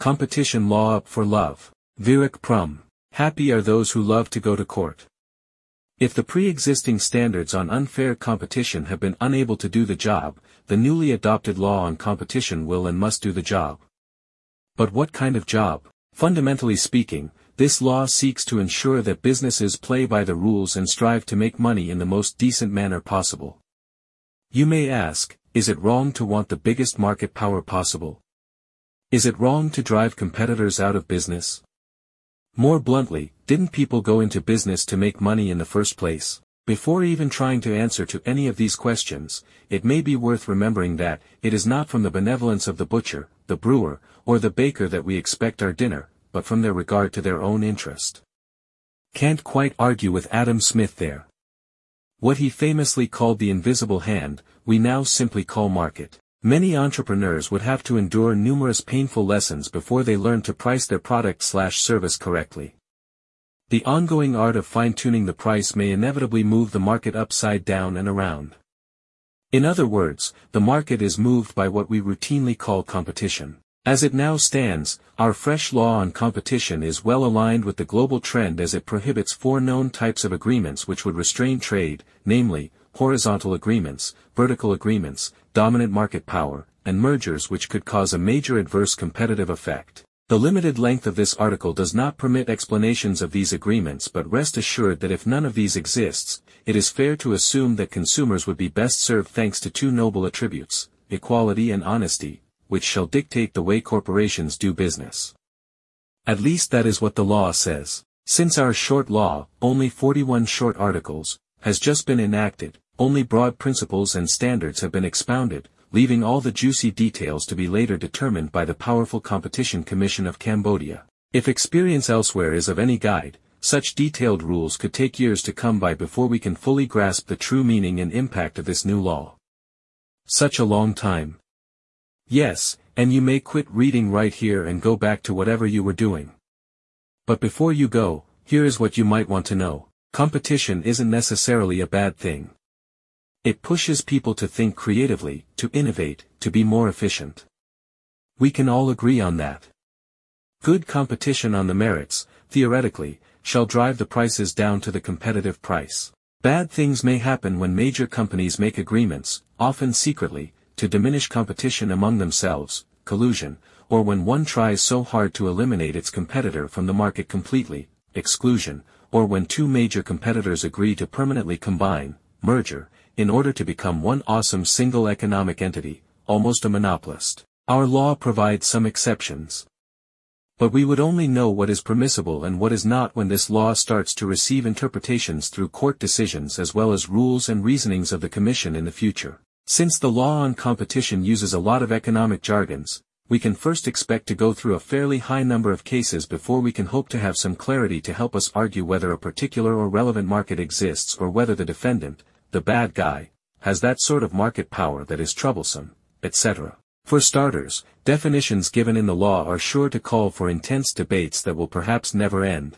Competition law up for love. Virak Prum. Happy are those who love to go to court. If the pre-existing standards on unfair competition have been unable to do the job, the newly adopted law on competition will and must do the job. But what kind of job? Fundamentally speaking, this law seeks to ensure that businesses play by the rules and strive to make money in the most decent manner possible. You may ask, is it wrong to want the biggest market power possible? Is it wrong to drive competitors out of business? More bluntly, didn't people go into business to make money in the first place? Before even trying to answer to any of these questions, it may be worth remembering that it is not from the benevolence of the butcher, the brewer, or the baker that we expect our dinner, but from their regard to their own interest. Can't quite argue with Adam Smith there. What he famously called the invisible hand, we now simply call market. Many entrepreneurs would have to endure numerous painful lessons before they learn to price their product/service correctly. The ongoing art of fine-tuning the price may inevitably move the market upside down and around. In other words, the market is moved by what we routinely call competition. As it now stands, our fresh law on competition is well aligned with the global trend as it prohibits four known types of agreements which would restrain trade, namely, horizontal agreements, vertical agreements, dominant market power, and mergers which could cause a major adverse competitive effect. The limited length of this article does not permit explanations of these agreements, but rest assured that if none of these exists, it is fair to assume that consumers would be best served thanks to two noble attributes, equality and honesty, which shall dictate the way corporations do business. At least that is what the law says. Since our short law, only 41 short articles, has just been enacted, only broad principles and standards have been expounded, leaving all the juicy details to be later determined by the powerful Competition Commission of Cambodia. If experience elsewhere is of any guide, such detailed rules could take years to come by before we can fully grasp the true meaning and impact of this new law. Such a long time. Yes, and you may quit reading right here and go back to whatever you were doing. But before you go, here is what you might want to know. Competition isn't necessarily a bad thing. It pushes people to think creatively, to innovate, to be more efficient. We can all agree on that. Good competition on the merits, theoretically, shall drive the prices down to the competitive price. Bad things may happen when major companies make agreements, often secretly, to diminish competition among themselves, collusion, or when one tries so hard to eliminate its competitor from the market completely, exclusion, or when two major competitors agree to permanently combine, merger, in order to become one awesome single economic entity, almost a monopolist. Our law provides some exceptions. But we would only know what is permissible and what is not when this law starts to receive interpretations through court decisions as well as rules and reasonings of the Commission in the future. Since the law on competition uses a lot of economic jargons, we can first expect to go through a fairly high number of cases before we can hope to have some clarity to help us argue whether a particular or relevant market exists or whether the defendant, the bad guy, has that sort of market power that is troublesome, etc. For starters, definitions given in the law are sure to call for intense debates that will perhaps never end.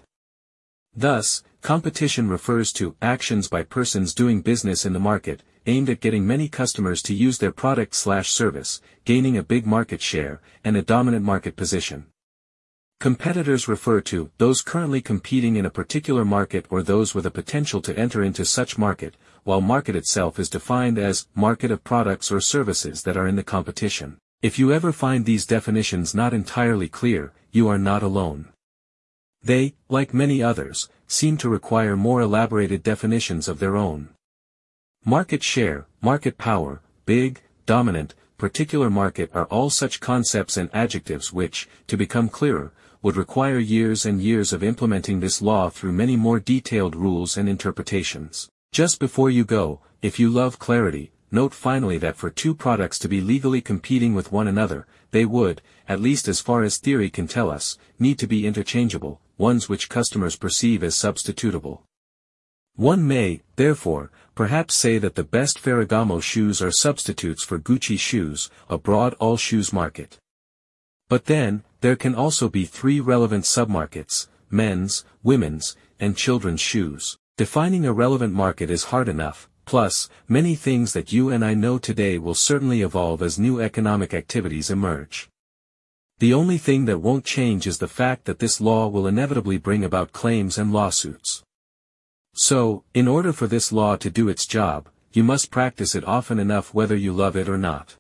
Thus, competition refers to actions by persons doing business in the market, aimed at getting many customers to use their product/service, gaining a big market share, and a dominant market position. Competitors refer to those currently competing in a particular market or those with a potential to enter into such market, while market itself is defined as market of products or services that are in the competition. If you ever find these definitions not entirely clear, you are not alone. They, like many others, seem to require more elaborated definitions of their own. Market share, market power, big, dominant, particular market are all such concepts and adjectives which, to become clearer, would require years and years of implementing this law through many more detailed rules and interpretations. Just before you go, if you love clarity, note finally that for two products to be legally competing with one another, they would, at least as far as theory can tell us, need to be interchangeable, ones which customers perceive as substitutable. One may, therefore, perhaps say that the best Ferragamo shoes are substitutes for Gucci shoes, a broad all-shoes market. But then, there can also be three relevant submarkets: men's, women's, and children's shoes. Defining a relevant market is hard enough, plus, many things that you and I know today will certainly evolve as new economic activities emerge. The only thing that won't change is the fact that this law will inevitably bring about claims and lawsuits. So, in order for this law to do its job, you must practice it often enough whether you love it or not.